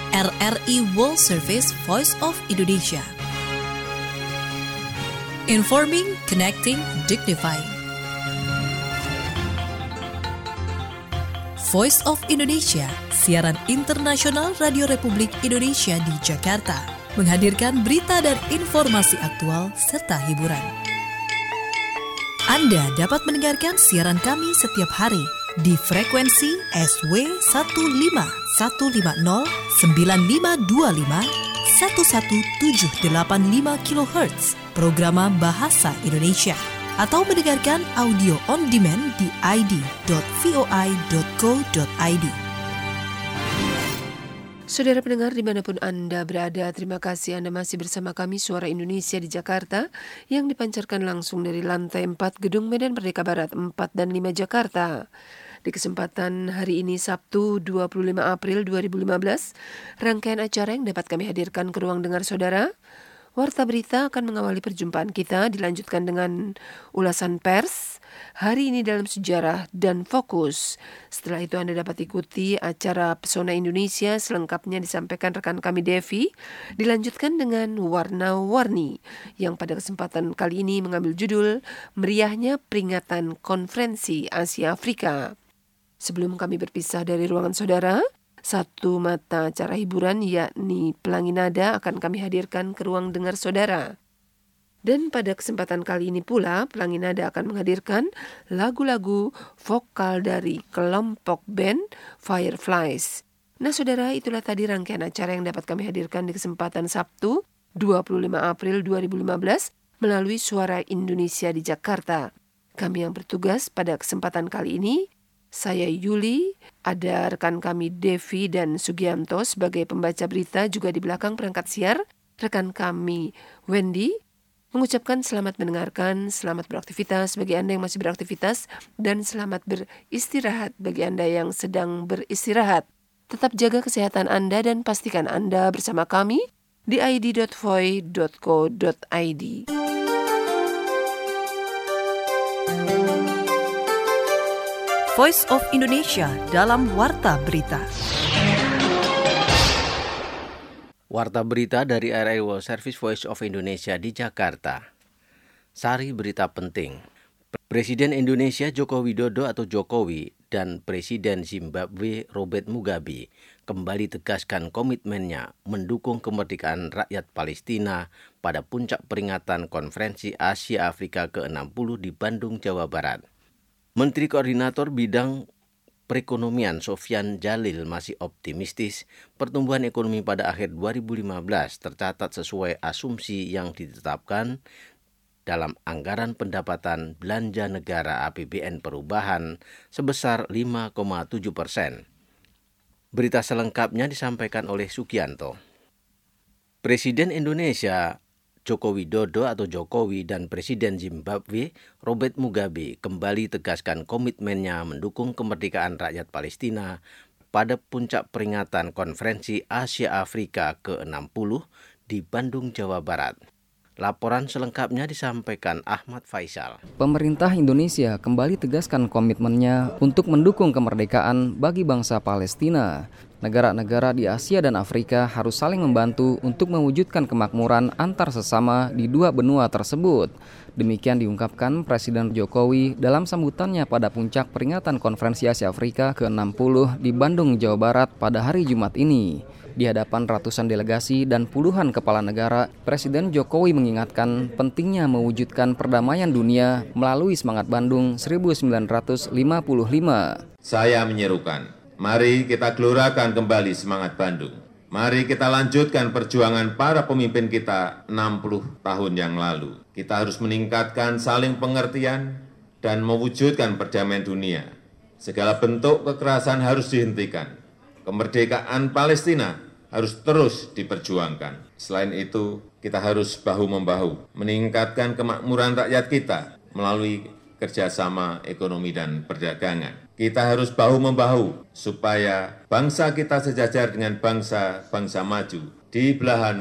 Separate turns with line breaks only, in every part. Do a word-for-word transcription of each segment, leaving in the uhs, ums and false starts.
R R I World Service Voice of Indonesia. Informing, connecting, dignifying. Voice of Indonesia, siaran internasional Radio Republik Indonesia di Jakarta, menghadirkan berita dan informasi aktual serta hiburan. Anda dapat mendengarkan siaran kami setiap hari di frekuensi S W satu lima satu lima nol sembilan lima dua lima satu satu tujuh delapan lima kilohertz, programa Bahasa Indonesia, atau mendengarkan audio on demand di i d dot voi dot co dot i d.
Saudara pendengar dimanapun Anda berada, terima kasih Anda masih bersama kami Suara Indonesia di Jakarta yang dipancarkan langsung dari lantai empat Gedung Medan Merdeka Barat empat dan lima Jakarta. Di kesempatan hari ini Sabtu dua puluh lima April dua ribu lima belas, rangkaian acara yang dapat kami hadirkan ke ruang dengar saudara. Warta Berita akan mengawali perjumpaan kita, dilanjutkan dengan ulasan pers, hari ini dalam sejarah dan fokus. Setelah itu Anda dapat ikuti acara Pesona Indonesia, selengkapnya disampaikan rekan kami Devi, dilanjutkan dengan Warna-Warni, yang pada kesempatan kali ini mengambil judul Meriahnya Peringatan Konferensi Asia Afrika. Sebelum kami berpisah dari ruangan saudara, satu mata acara hiburan yakni Pelangi Nada akan kami hadirkan ke ruang dengar saudara. Dan pada kesempatan kali ini pula Pelangi Nada akan menghadirkan lagu-lagu vokal dari kelompok band Fireflies. Nah saudara, itulah tadi rangkaian acara yang dapat kami hadirkan di kesempatan Sabtu dua puluh lima April dua ribu lima belas melalui Suara Indonesia di Jakarta. Kami yang bertugas pada kesempatan kali ini, saya Yuli, ada rekan kami Devi dan Sugianto sebagai pembaca berita, juga di belakang perangkat siar rekan kami Wendy, mengucapkan selamat mendengarkan, selamat beraktivitas bagi Anda yang masih beraktivitas, dan selamat beristirahat bagi Anda yang sedang beristirahat. Tetap jaga kesehatan Anda dan pastikan Anda bersama kami di i d dot voi dot co dot i d.
Voice of Indonesia dalam Warta Berita.
Warta Berita dari R R I World Service Voice of Indonesia di Jakarta. Sari berita penting. Presiden Indonesia Joko Widodo atau Jokowi dan Presiden Zimbabwe Robert Mugabe kembali tegaskan komitmennya mendukung kemerdekaan rakyat Palestina pada puncak peringatan Konferensi Asia Afrika ke enam puluh di Bandung, Jawa Barat. Menteri Koordinator Bidang Perekonomian Sofyan Jalil masih optimistis pertumbuhan ekonomi pada akhir dua ribu lima belas tercatat sesuai asumsi yang ditetapkan dalam Anggaran Pendapatan Belanja Negara A P B N Perubahan sebesar lima koma tujuh persen. Berita selengkapnya disampaikan oleh Sugianto. Presiden Indonesia Joko Widodo atau Jokowi dan Presiden Zimbabwe Robert Mugabe kembali tegaskan komitmennya mendukung kemerdekaan rakyat Palestina pada puncak peringatan Konferensi Asia Afrika ke enam puluh di Bandung, Jawa Barat. Laporan selengkapnya disampaikan Ahmad Faisal.
Pemerintah Indonesia kembali tegaskan komitmennya untuk mendukung kemerdekaan bagi bangsa Palestina. Negara-negara di Asia dan Afrika harus saling membantu untuk mewujudkan kemakmuran antar sesama di dua benua tersebut. Demikian diungkapkan Presiden Jokowi dalam sambutannya pada puncak peringatan Konferensi Asia Afrika ke enam puluh di Bandung, Jawa Barat pada hari Jumat ini. Di hadapan ratusan delegasi dan puluhan kepala negara, Presiden Jokowi mengingatkan pentingnya mewujudkan perdamaian dunia melalui semangat Bandung seribu sembilan ratus lima puluh lima.
Saya menyerukan, mari kita gelorakan kembali semangat Bandung. Mari kita lanjutkan perjuangan para pemimpin kita enam puluh tahun yang lalu. Kita harus meningkatkan saling pengertian dan mewujudkan perdamaian dunia. Segala bentuk kekerasan harus dihentikan. Kemerdekaan Palestina harus terus diperjuangkan. Selain itu, kita harus bahu-membahu meningkatkan kemakmuran rakyat kita melalui kerjasama ekonomi dan perdagangan. Kita harus bahu-membahu supaya bangsa kita sejajar dengan bangsa-bangsa maju di belahan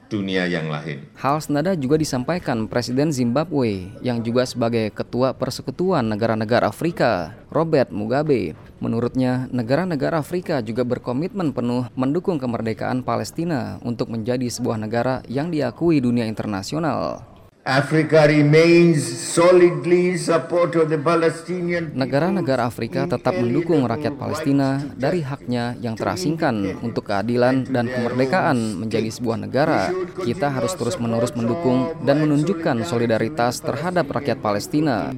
dunia yang lain.
Hal senada juga disampaikan Presiden Zimbabwe yang juga sebagai Ketua Persekutuan Negara-Negara Afrika, Robert Mugabe. Menurutnya, negara-negara Afrika juga berkomitmen penuh mendukung kemerdekaan Palestina untuk menjadi sebuah negara yang diakui dunia internasional.
Africa remains solidly support of the Palestinian people.
Negara-negara Afrika tetap mendukung rakyat Palestina dari haknya yang terasingkan untuk keadilan dan kemerdekaan menjadi sebuah negara. Kita harus terus-menerus mendukung dan menunjukkan solidaritas terhadap rakyat Palestina.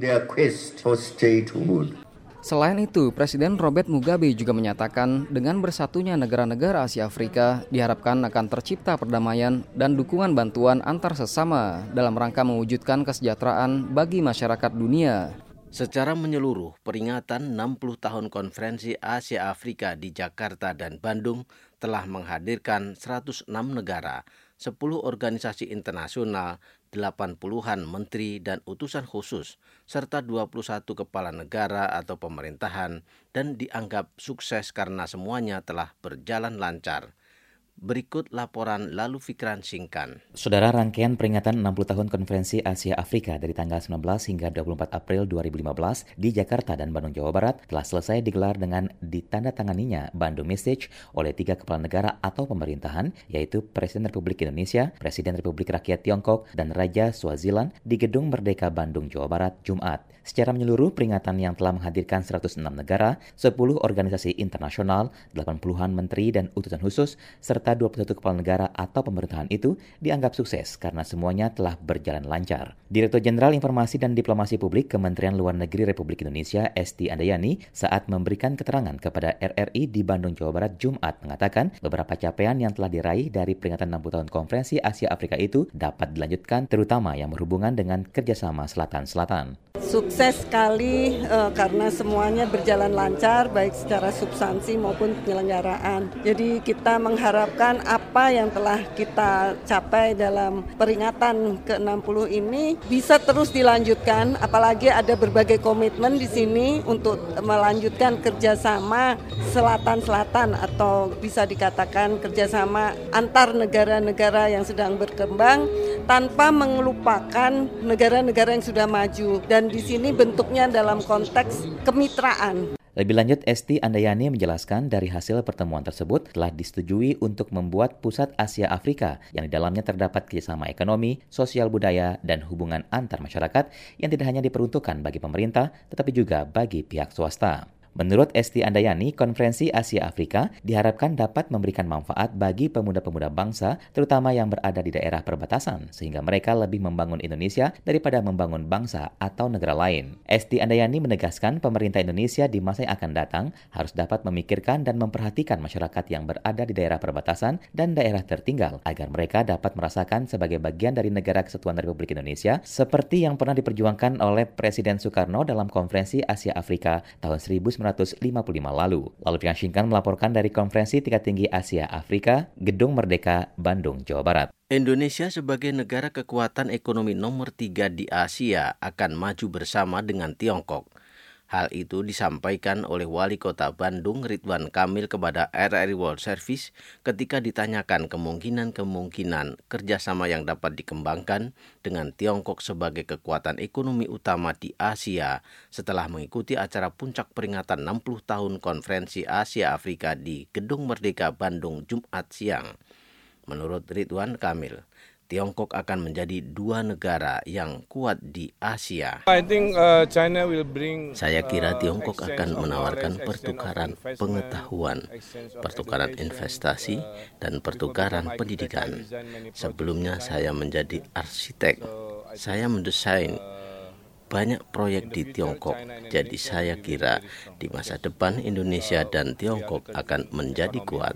Selain itu, Presiden Robert Mugabe juga menyatakan dengan bersatunya negara-negara Asia Afrika diharapkan akan tercipta perdamaian dan dukungan bantuan antar sesama dalam rangka mewujudkan kesejahteraan bagi masyarakat dunia.
Secara menyeluruh, peringatan enam puluh tahun Konferensi Asia Afrika di Jakarta dan Bandung telah menghadirkan seratus enam negara, sepuluh organisasi internasional, delapan puluhan menteri dan utusan khusus, serta dua puluh satu kepala negara atau pemerintahan, dan dianggap sukses karena semuanya telah berjalan lancar. Berikut laporan Lalu Fikran Singkan.
Saudara, rangkaian peringatan enam puluh tahun Konferensi Asia Afrika dari tanggal sembilan belas hingga dua puluh empat April dua ribu lima belas di Jakarta dan Bandung, Jawa Barat telah selesai digelar dengan ditandatanganinya Bandung Message oleh tiga kepala negara atau pemerintahan, yaitu Presiden Republik Indonesia, Presiden Republik Rakyat Tiongkok, dan Raja Swaziland di Gedung Merdeka Bandung, Jawa Barat, Jumat. Secara menyeluruh, peringatan yang telah menghadirkan seratus enam negara, sepuluh organisasi internasional, delapan puluhan menteri dan utusan khusus, serta dua puluh satu kepala negara atau pemerintahan itu dianggap sukses karena semuanya telah berjalan lancar. Direktur Jenderal Informasi dan Diplomasi Publik Kementerian Luar Negeri Republik Indonesia, Esti Andayani, saat memberikan keterangan kepada R R I di Bandung, Jawa Barat, Jumat, mengatakan beberapa capaian yang telah diraih dari peringatan enam puluh tahun Konferensi Asia Afrika itu dapat dilanjutkan, terutama yang berhubungan dengan kerjasama Selatan-Selatan.
Sukses sekali uh, karena semuanya berjalan lancar baik secara substansi maupun penyelenggaraan. Jadi kita mengharapkan apa yang telah kita capai dalam peringatan ke enam puluh ini bisa terus dilanjutkan, apalagi ada berbagai komitmen di sini untuk melanjutkan kerjasama Selatan-Selatan atau bisa dikatakan kerjasama antar negara-negara yang sedang berkembang tanpa melupakan negara-negara yang sudah maju, dan di sini bentuknya dalam konteks kemitraan.
Lebih lanjut, Esti Andayani menjelaskan dari hasil pertemuan tersebut telah disetujui untuk membuat Pusat Asia Afrika yang di dalamnya terdapat kerjasama ekonomi, sosial budaya, dan hubungan antar masyarakat yang tidak hanya diperuntukkan bagi pemerintah, tetapi juga bagi pihak swasta. Menurut Esti Andayani, Konferensi Asia Afrika diharapkan dapat memberikan manfaat bagi pemuda-pemuda bangsa, terutama yang berada di daerah perbatasan, sehingga mereka lebih membangun Indonesia daripada membangun bangsa atau negara lain. Esti Andayani menegaskan pemerintah Indonesia di masa yang akan datang harus dapat memikirkan dan memperhatikan masyarakat yang berada di daerah perbatasan dan daerah tertinggal, agar mereka dapat merasakan sebagai bagian dari negara kesatuan Republik Indonesia, seperti yang pernah diperjuangkan oleh Presiden Soekarno dalam Konferensi Asia Afrika tahun seribu sembilan ratus lima puluh lima lalu. Lalu Fikran Singkan melaporkan dari Konferensi Tingkat Tinggi Asia Afrika, Gedung Merdeka, Bandung, Jawa Barat.
Indonesia sebagai negara kekuatan ekonomi nomor tiga di Asia akan maju bersama dengan Tiongkok. Hal itu disampaikan oleh Wali Kota Bandung Ridwan Kamil kepada R R I World Service ketika ditanyakan kemungkinan-kemungkinan kerjasama yang dapat dikembangkan dengan Tiongkok sebagai kekuatan ekonomi utama di Asia setelah mengikuti acara puncak peringatan enam puluh tahun Konferensi Asia Afrika di Gedung Merdeka Bandung Jumat siang. Menurut Ridwan Kamil, Tiongkok akan menjadi dua negara yang kuat di Asia.
I think, uh, China will bring,
Saya kira
uh,
Tiongkok akan menawarkan pertukaran pengetahuan, pertukaran investasi, dan pertukaran pendidikan. Sebelumnya saya menjadi arsitek. Saya mendesain banyak proyek di Tiongkok. Jadi saya kira di masa depan Indonesia dan Tiongkok akan menjadi kuat.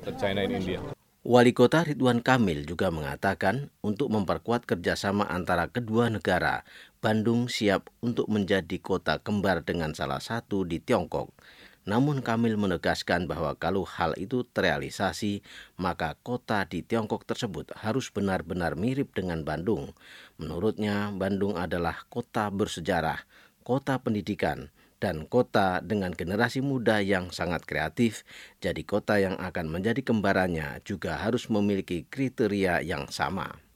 Wali Kota Ridwan Kamil juga mengatakan untuk memperkuat kerjasama antara kedua negara, Bandung siap untuk menjadi kota kembar dengan salah satu di Tiongkok. Namun Kamil menegaskan bahwa kalau hal itu terrealisasi, maka kota di Tiongkok tersebut harus benar-benar mirip dengan Bandung. Menurutnya, Bandung adalah kota bersejarah, kota pendidikan, dan kota dengan generasi muda yang sangat kreatif, jadi kota yang akan menjadi kembarannya juga harus memiliki kriteria yang sama.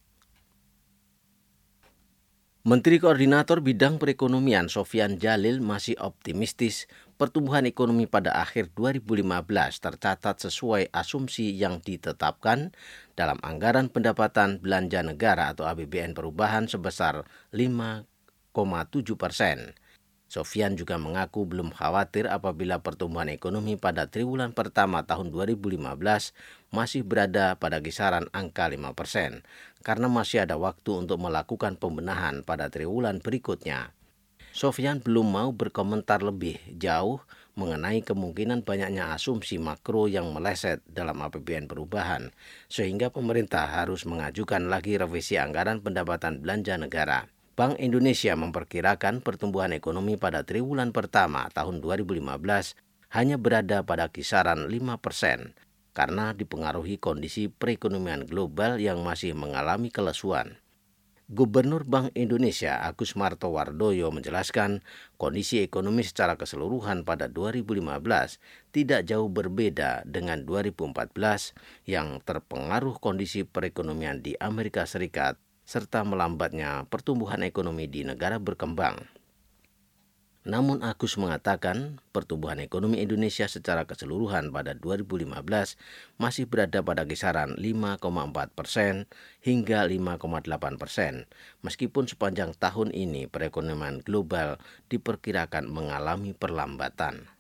Menteri Koordinator Bidang Perekonomian Sofyan Djalil masih optimistis pertumbuhan ekonomi pada akhir dua ribu lima belas tercatat sesuai asumsi yang ditetapkan dalam Anggaran Pendapatan Belanja Negara atau A P B N Perubahan sebesar lima koma tujuh persen. Sofyan juga mengaku belum khawatir apabila pertumbuhan ekonomi pada triwulan pertama tahun dua ribu lima belas masih berada pada kisaran angka lima persen, karena masih ada waktu untuk melakukan pembenahan pada triwulan berikutnya. Sofyan belum mau berkomentar lebih jauh mengenai kemungkinan banyaknya asumsi makro yang meleset dalam A P B N perubahan, sehingga pemerintah harus mengajukan lagi revisi anggaran pendapatan belanja negara. Bank Indonesia memperkirakan pertumbuhan ekonomi pada triwulan pertama tahun dua ribu lima belas hanya berada pada kisaran lima persen karena dipengaruhi kondisi perekonomian global yang masih mengalami kelesuan. Gubernur Bank Indonesia Agus Martowardoyo menjelaskan kondisi ekonomi secara keseluruhan pada dua ribu lima belas tidak jauh berbeda dengan dua ribu empat belas yang terpengaruh kondisi perekonomian di Amerika Serikat serta melambatnya pertumbuhan ekonomi di negara berkembang. Namun Agus mengatakan pertumbuhan ekonomi Indonesia secara keseluruhan pada dua ribu lima belas masih berada pada kisaran lima koma empat persen hingga lima koma delapan persen, meskipun sepanjang tahun ini perekonomian global diperkirakan mengalami perlambatan.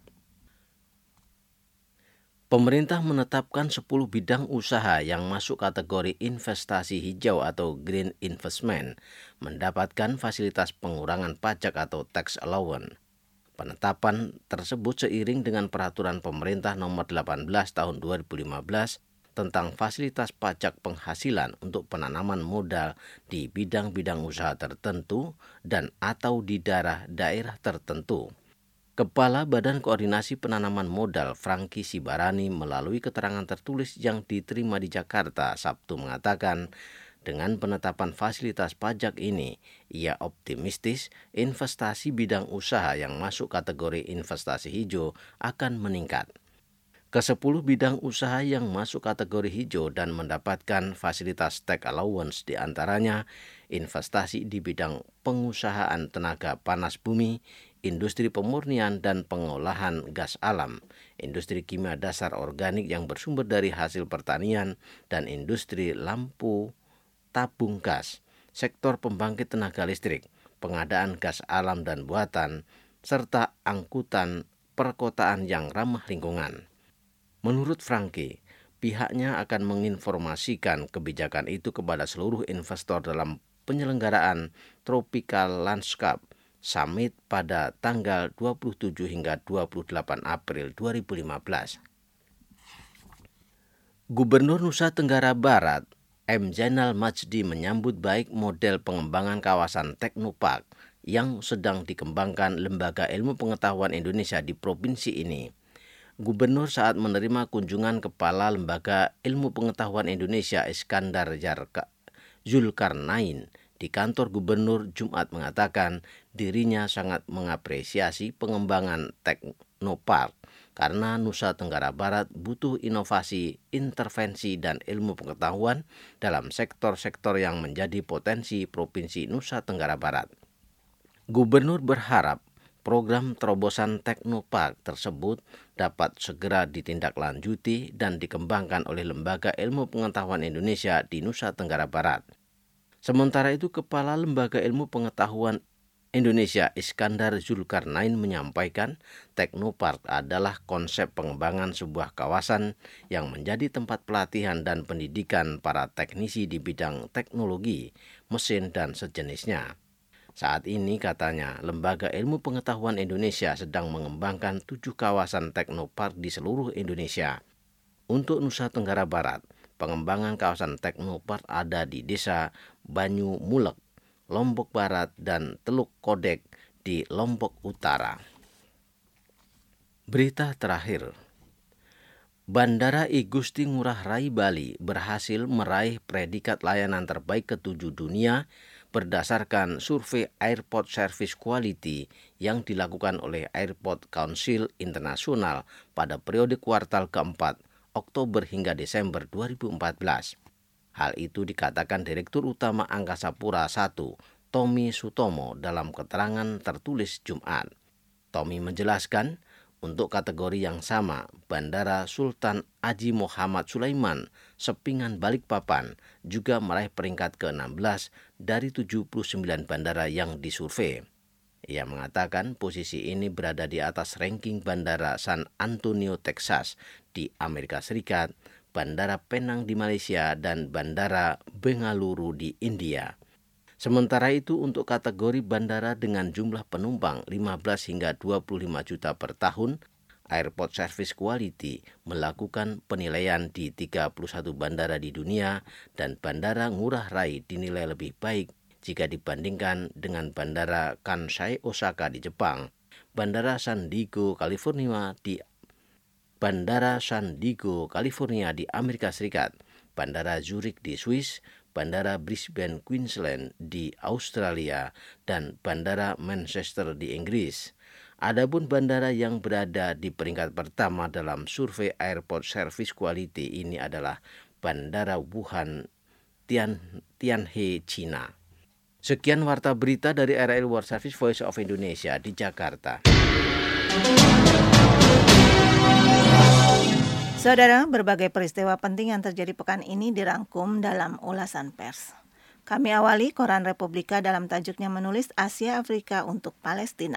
Pemerintah menetapkan sepuluh bidang usaha yang masuk kategori investasi hijau atau green investment mendapatkan fasilitas pengurangan pajak atau tax allowance. Penetapan tersebut seiring dengan peraturan pemerintah nomor delapan belas tahun dua ribu lima belas tentang fasilitas pajak penghasilan untuk penanaman modal di bidang-bidang usaha tertentu dan atau di daerah-daerah tertentu. Kepala Badan Koordinasi Penanaman Modal Franky Sibarani melalui keterangan tertulis yang diterima di Jakarta Sabtu mengatakan, dengan penetapan fasilitas pajak ini, ia optimistis investasi bidang usaha yang masuk kategori investasi hijau akan meningkat. Kesepuluh bidang usaha yang masuk kategori hijau dan mendapatkan fasilitas tax allowance diantaranya investasi di bidang pengusahaan tenaga panas bumi, industri pemurnian dan pengolahan gas alam, industri kimia dasar organik yang bersumber dari hasil pertanian, dan industri lampu tabung gas, sektor pembangkit tenaga listrik, pengadaan gas alam dan buatan, serta angkutan perkotaan yang ramah lingkungan. Menurut Franky, pihaknya akan menginformasikan kebijakan itu kepada seluruh investor dalam penyelenggaraan Tropical Landscape Summit pada tanggal dua puluh tujuh hingga dua puluh delapan April dua ribu lima belas. Gubernur Nusa Tenggara Barat, M. Zainal Majdi menyambut baik model pengembangan kawasan Teknopark yang sedang dikembangkan Lembaga Ilmu Pengetahuan Indonesia di provinsi ini. Gubernur saat menerima kunjungan Kepala Lembaga Ilmu Pengetahuan Indonesia Iskandar Zulkarnain di kantor gubernur Jumat mengatakan dirinya sangat mengapresiasi pengembangan Teknopark karena Nusa Tenggara Barat butuh inovasi, intervensi, dan ilmu pengetahuan dalam sektor-sektor yang menjadi potensi Provinsi Nusa Tenggara Barat. Gubernur berharap program terobosan Teknopark tersebut dapat segera ditindaklanjuti dan dikembangkan oleh Lembaga Ilmu Pengetahuan Indonesia di Nusa Tenggara Barat. Sementara itu, Kepala Lembaga Ilmu Pengetahuan Indonesia Iskandar Zulkarnain menyampaikan Teknopark adalah konsep pengembangan sebuah kawasan yang menjadi tempat pelatihan dan pendidikan para teknisi di bidang teknologi, mesin, dan sejenisnya. Saat ini, katanya, Lembaga Ilmu Pengetahuan Indonesia sedang mengembangkan tujuh kawasan Teknopark di seluruh Indonesia. Untuk Nusa Tenggara Barat, pengembangan kawasan Teknopark ada di Desa Banyu Mulek, Lombok Barat, dan Teluk Kodek di Lombok Utara. Berita terakhir, Bandara I Gusti Ngurah Rai Bali berhasil meraih predikat layanan terbaik ketujuh dunia berdasarkan survei Airport Service Quality yang dilakukan oleh Airport Council Internasional pada periode kuartal keempat, Oktober hingga Desember dua ribu empat belas. Hal itu dikatakan Direktur Utama Angkasa Pura I, Tommy Sutomo dalam keterangan tertulis Jumat. Tommy menjelaskan, untuk kategori yang sama, Bandara Sultan Haji Muhammad Sulaiman, Sepingan Balikpapan, juga meraih peringkat ke enam belas dari tujuh puluh sembilan bandara yang disurvei. Ia mengatakan posisi ini berada di atas ranking Bandara San Antonio, Texas di Amerika Serikat, Bandara Penang di Malaysia, dan Bandara Bengaluru di India. Sementara itu untuk kategori bandara dengan jumlah penumpang lima belas hingga dua puluh lima juta per tahun, Airport Service Quality melakukan penilaian di tiga puluh satu bandara di dunia dan Bandara Ngurah Rai dinilai lebih baik jika dibandingkan dengan Bandara Kansai Osaka di Jepang, Bandara San Diego, California di Bandara San Diego, California di Amerika Serikat, Bandara Zurich di Swiss, Bandara Brisbane, Queensland di Australia, dan Bandara Manchester di Inggris. Adapun bandara yang berada di peringkat pertama dalam survei Airport Service Quality ini adalah Bandara Wuhan, Tian, Tianhe, China. Sekian warta berita dari R R I World Service Voice of Indonesia di Jakarta.
Saudara, berbagai peristiwa penting yang terjadi pekan ini dirangkum dalam ulasan pers. Kami awali koran Republika dalam tajuknya menulis Asia Afrika untuk Palestina.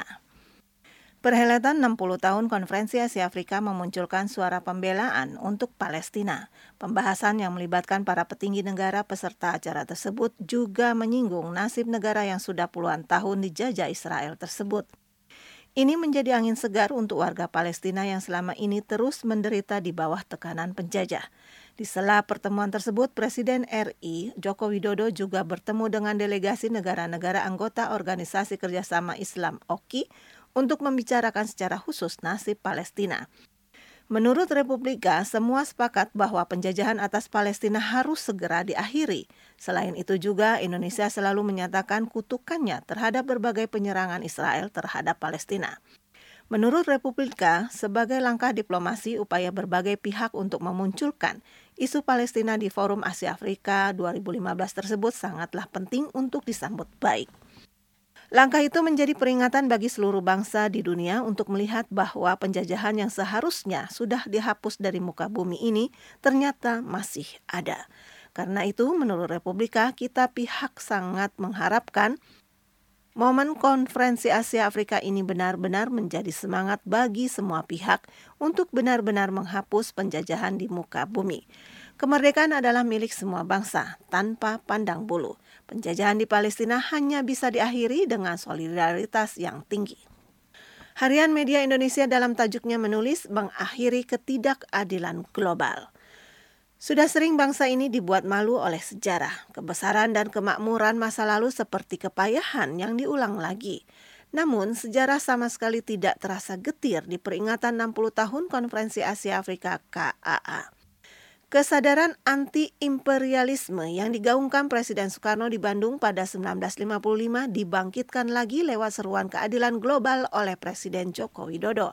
Perhelatan enam puluh tahun Konferensi Asia Afrika memunculkan suara pembelaan untuk Palestina. Pembahasan yang melibatkan para petinggi negara peserta acara tersebut juga menyinggung nasib negara yang sudah puluhan tahun dijajah Israel tersebut. Ini menjadi angin segar untuk warga Palestina yang selama ini terus menderita di bawah tekanan penjajah. Di sela pertemuan tersebut, Presiden R I Joko Widodo juga bertemu dengan delegasi negara-negara anggota Organisasi Kerjasama Islam O K I untuk membicarakan secara khusus nasib Palestina. Menurut Republika, semua sepakat bahwa penjajahan atas Palestina harus segera diakhiri. Selain itu juga, Indonesia selalu menyatakan kutukannya terhadap berbagai penyerangan Israel terhadap Palestina. Menurut Republika, sebagai langkah diplomasi upaya berbagai pihak untuk memunculkan isu Palestina di Forum Asia Afrika dua ribu lima belas tersebut sangatlah penting untuk disambut baik. Langkah itu menjadi peringatan bagi seluruh bangsa di dunia untuk melihat bahwa penjajahan yang seharusnya sudah dihapus dari muka bumi ini ternyata masih ada. Karena itu, menurut Republika, kita pihak sangat mengharapkan momen Konferensi Asia Afrika ini benar-benar menjadi semangat bagi semua pihak untuk benar-benar menghapus penjajahan di muka bumi. Kemerdekaan adalah milik semua bangsa, tanpa pandang bulu. Penjajahan di Palestina hanya bisa diakhiri dengan solidaritas yang tinggi. Harian Media Indonesia dalam tajuknya menulis mengakhiri ketidakadilan global. Sudah sering bangsa ini dibuat malu oleh sejarah, kebesaran dan kemakmuran masa lalu seperti kepayahan yang diulang lagi. Namun, sejarah sama sekali tidak terasa getir di peringatan enam puluh tahun Konferensi Asia Afrika K A A. Kesadaran anti-imperialisme yang digaungkan Presiden Soekarno di Bandung pada sembilan belas lima puluh lima dibangkitkan lagi lewat seruan keadilan global oleh Presiden Joko Widodo.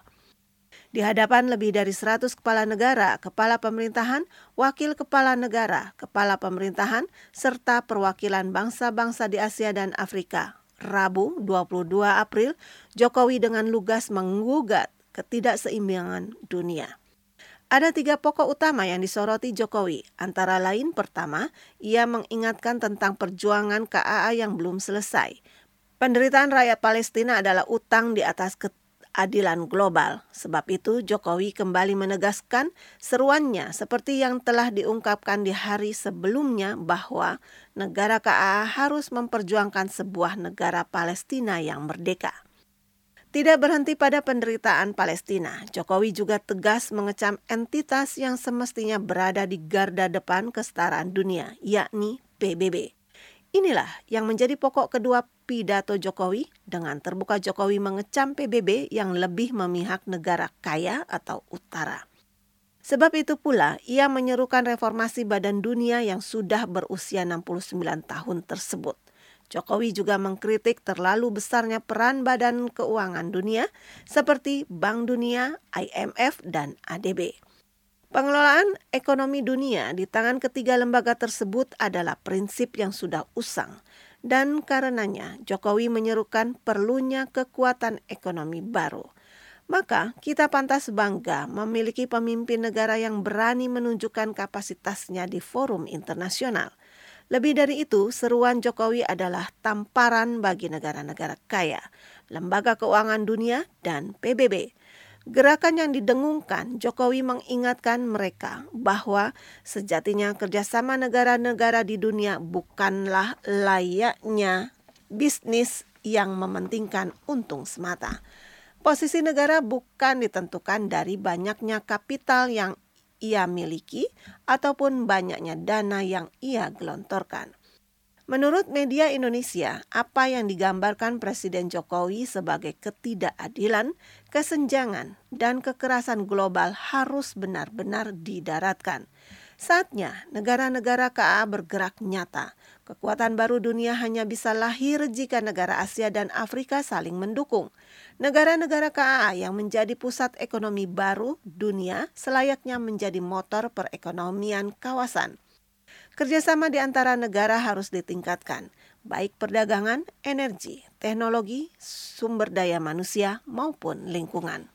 Di hadapan lebih dari seratus kepala negara, kepala pemerintahan, wakil kepala negara, kepala pemerintahan, serta perwakilan bangsa-bangsa di Asia dan Afrika, Rabu dua puluh dua April, Jokowi dengan lugas menggugat ketidakseimbangan dunia. Ada tiga pokok utama yang disoroti Jokowi. Antara lain, pertama, ia mengingatkan tentang perjuangan K A A yang belum selesai. Penderitaan rakyat Palestina adalah utang di atas keadilan global. Sebab itu, Jokowi kembali menegaskan seruannya seperti yang telah diungkapkan di hari sebelumnya bahwa negara K A A harus memperjuangkan sebuah negara Palestina yang merdeka. Tidak berhenti pada penderitaan Palestina, Jokowi juga tegas mengecam entitas yang semestinya berada di garda depan kesetaraan dunia, yakni P B B. Inilah yang menjadi pokok kedua pidato Jokowi. Dengan terbuka Jokowi mengecam P B B yang lebih memihak negara kaya atau utara. Sebab itu pula, ia menyerukan reformasi Badan Dunia yang sudah berusia enam puluh sembilan tahun tersebut. Jokowi juga mengkritik terlalu besarnya peran Badan Keuangan Dunia seperti Bank Dunia, I M F, dan A D B. Pengelolaan ekonomi dunia di tangan ketiga lembaga tersebut adalah prinsip yang sudah usang. dan karenanya Jokowi menyerukan perlunya kekuatan ekonomi baru. Maka kita pantas bangga memiliki pemimpin negara yang berani menunjukkan kapasitasnya di forum internasional. Lebih dari itu, seruan Jokowi adalah tamparan bagi negara-negara kaya, Lembaga Keuangan Dunia, dan P B B. Gerakan yang didengungkan, Jokowi mengingatkan mereka bahwa sejatinya kerjasama negara-negara di dunia bukanlah layaknya bisnis yang mementingkan untung semata. Posisi negara bukan ditentukan dari banyaknya kapital yang ia miliki ataupun banyaknya dana yang ia gelontorkan. Menurut media Indonesia, apa yang digambarkan Presiden Jokowi sebagai ketidakadilan, kesenjangan, dan kekerasan global harus benar-benar didaratkan. Saatnya negara-negara K A bergerak nyata. Kekuatan baru dunia hanya bisa lahir jika negara Asia dan Afrika saling mendukung. Negara-negara K A yang menjadi pusat ekonomi baru dunia selayaknya menjadi motor perekonomian kawasan. Kerjasama di antara negara harus ditingkatkan, baik perdagangan, energi, teknologi, sumber daya manusia maupun lingkungan.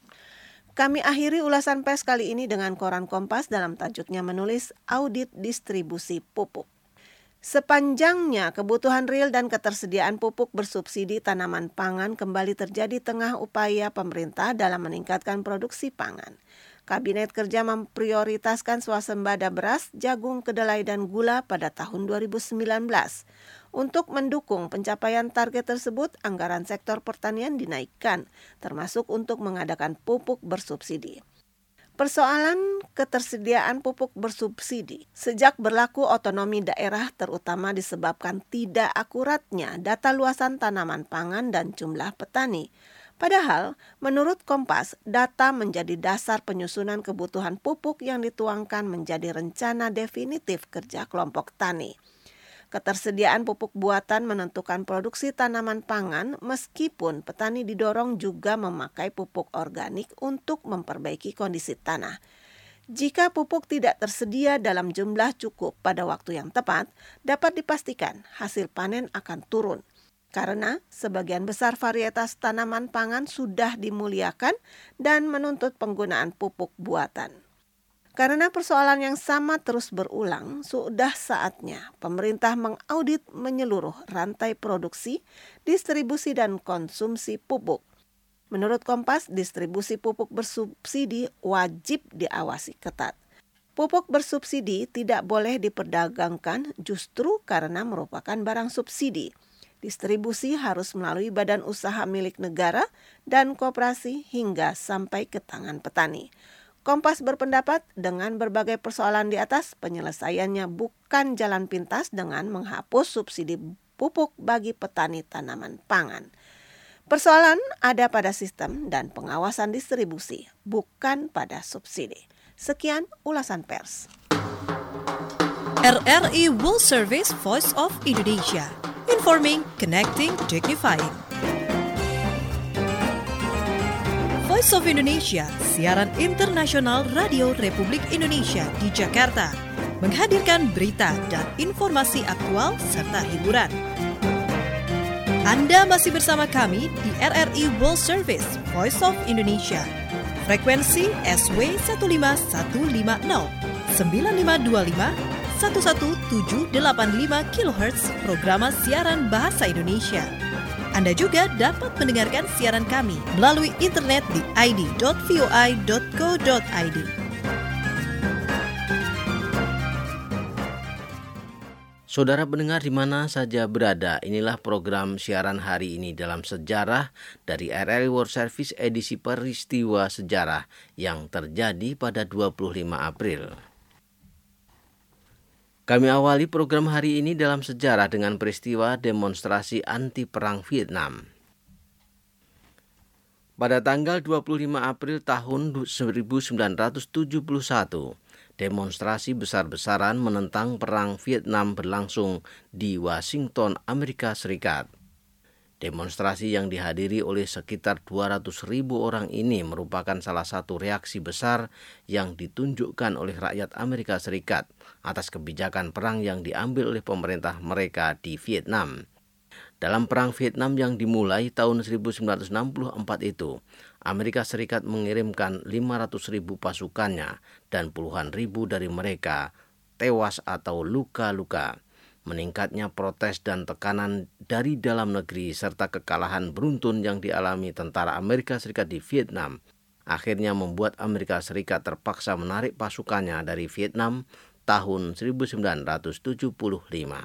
Kami akhiri ulasan pers kali ini dengan koran Kompas dalam tajuknya menulis audit distribusi pupuk. Sepanjangnya kebutuhan real dan ketersediaan pupuk bersubsidi tanaman pangan kembali terjadi tengah upaya pemerintah dalam meningkatkan produksi pangan. Kabinet Kerja memprioritaskan swasembada beras, jagung, kedelai, dan gula pada tahun dua ribu sembilan belas. Untuk mendukung pencapaian target tersebut, anggaran sektor pertanian dinaikkan, termasuk untuk mengadakan pupuk bersubsidi. Persoalan ketersediaan pupuk bersubsidi sejak berlaku otonomi daerah terutama disebabkan tidak akuratnya data luasan tanaman pangan dan jumlah petani. Padahal, menurut Kompas, data menjadi dasar penyusunan kebutuhan pupuk yang dituangkan menjadi rencana definitif kerja kelompok tani. Ketersediaan pupuk buatan menentukan produksi tanaman pangan meskipun petani didorong juga memakai pupuk organik untuk memperbaiki kondisi tanah. Jika pupuk tidak tersedia dalam jumlah cukup pada waktu yang tepat, dapat dipastikan hasil panen akan turun. Karena sebagian besar varietas tanaman pangan sudah dimuliakan dan menuntut penggunaan pupuk buatan. Karena persoalan yang sama terus berulang, sudah saatnya pemerintah mengaudit menyeluruh rantai produksi, distribusi, dan konsumsi pupuk. Menurut Kompas, distribusi pupuk bersubsidi wajib diawasi ketat. Pupuk bersubsidi tidak boleh diperdagangkan justru karena merupakan barang subsidi. Distribusi harus melalui badan usaha milik negara dan koperasi hingga sampai ke tangan petani. Kompas berpendapat dengan berbagai persoalan di atas, penyelesaiannya bukan jalan pintas dengan menghapus subsidi pupuk bagi petani tanaman pangan. Persoalan ada pada sistem dan pengawasan distribusi, bukan pada subsidi. Sekian ulasan pers.
R R I World Service Voice of Indonesia. Informing, connecting, dignifying. Voice of Indonesia, siaran internasional Radio Republik Indonesia di Jakarta, menghadirkan berita dan informasi aktual serta hiburan. Anda masih bersama kami di R R I World Service, Voice of Indonesia. Frekuensi S W satu lima satu lima nol, sembilan lima dua lima, satu satu tujuh delapan lima kilohertz programa siaran bahasa Indonesia. Anda juga dapat mendengarkan siaran kami melalui internet di i d dot voi dot co dot i d.
Saudara pendengar di mana saja berada, inilah program siaran hari ini dalam sejarah dari R R I World Service edisi peristiwa sejarah yang terjadi pada dua puluh lima April. Kami awali program hari ini dalam sejarah dengan peristiwa demonstrasi anti perang Vietnam. Pada tanggal dua puluh lima April tahun seribu sembilan ratus tujuh puluh satu, demonstrasi besar-besaran menentang perang Vietnam berlangsung di Washington, Amerika Serikat. Demonstrasi yang dihadiri oleh sekitar dua ratus ribu orang ini merupakan salah satu reaksi besar yang ditunjukkan oleh rakyat Amerika Serikat atas kebijakan perang yang diambil oleh pemerintah mereka di Vietnam. Dalam perang Vietnam yang dimulai tahun seribu sembilan ratus enam puluh empat itu, Amerika Serikat mengirimkan lima ratus ribu pasukannya dan puluhan ribu dari mereka tewas atau luka-luka. Meningkatnya protes dan tekanan dari dalam negeri serta kekalahan beruntun yang dialami tentara Amerika Serikat di Vietnam akhirnya membuat Amerika Serikat terpaksa menarik pasukannya dari Vietnam tahun seribu sembilan ratus tujuh puluh lima.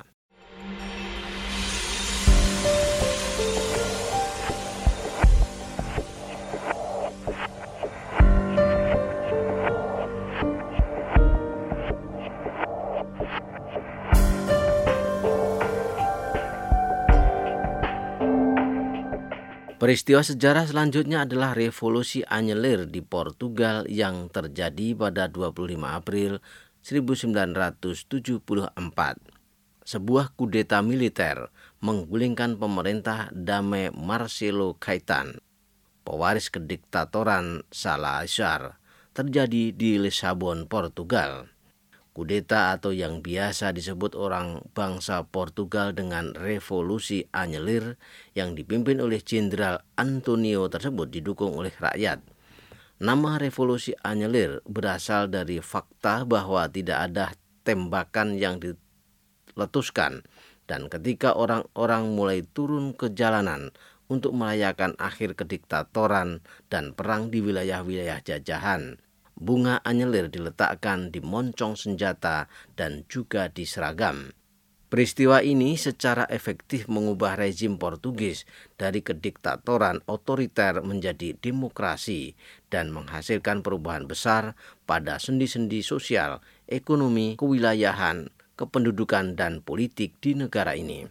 Peristiwa sejarah selanjutnya adalah Revolusi Anyelir di Portugal yang terjadi pada dua puluh lima April seribu sembilan ratus tujuh puluh empat. Sebuah kudeta militer menggulingkan pemerintah Dame Marcelo Caetano, pewaris kediktatoran Salazar, terjadi di Lisabon, Portugal. Kudeta atau yang biasa disebut orang bangsa Portugal dengan Revolusi Anyelir yang dipimpin oleh Jenderal Antonio tersebut didukung oleh rakyat. Nama Revolusi Anyelir berasal dari fakta bahwa tidak ada tembakan yang diletuskan dan ketika orang-orang mulai turun ke jalanan untuk merayakan akhir kediktatoran dan perang di wilayah-wilayah jajahan, bunga anyelir diletakkan di moncong senjata dan juga di seragam. Peristiwa ini secara efektif mengubah rezim Portugis dari kediktatoran otoriter menjadi demokrasi dan menghasilkan perubahan besar pada sendi-sendi sosial, ekonomi, kewilayahan, kependudukan, dan politik di negara ini.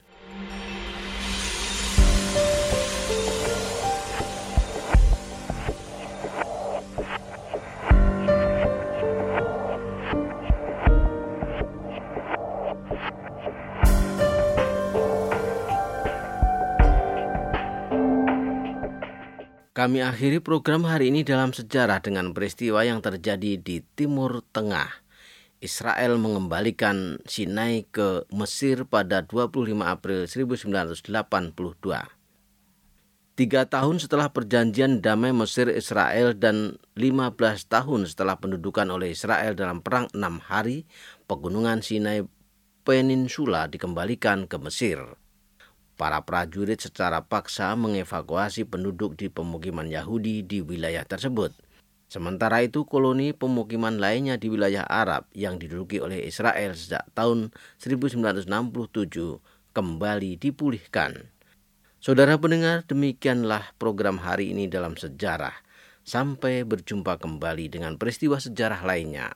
Kami akhiri program hari ini dalam sejarah dengan peristiwa yang terjadi di Timur Tengah. Israel mengembalikan Sinai ke Mesir pada dua puluh lima April seribu sembilan ratus delapan puluh dua. Tiga tahun setelah perjanjian damai Mesir-Israel dan lima belas tahun setelah pendudukan oleh Israel dalam Perang Enam Hari, pegunungan Sinai Peninsula dikembalikan ke Mesir. Para prajurit secara paksa mengevakuasi penduduk di pemukiman Yahudi di wilayah tersebut. Sementara itu, koloni pemukiman lainnya di wilayah Arab yang diduduki oleh Israel sejak tahun seribu sembilan ratus enam puluh tujuh kembali dipulihkan. Saudara pendengar, demikianlah program hari ini dalam sejarah. Sampai berjumpa kembali dengan peristiwa sejarah lainnya.